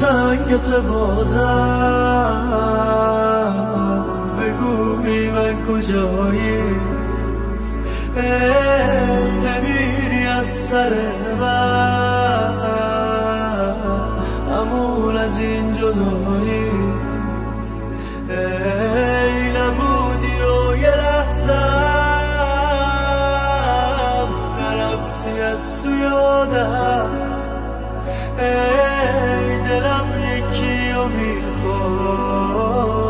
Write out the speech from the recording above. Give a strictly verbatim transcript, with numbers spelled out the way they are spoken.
چنگت بازم، بگو بی من کجایی؟ ای نمیری از سر من امون از این جدایی. ای نبودی و یه لحظم نرفتی از تو یادم. ای دلم یکی رو میخواد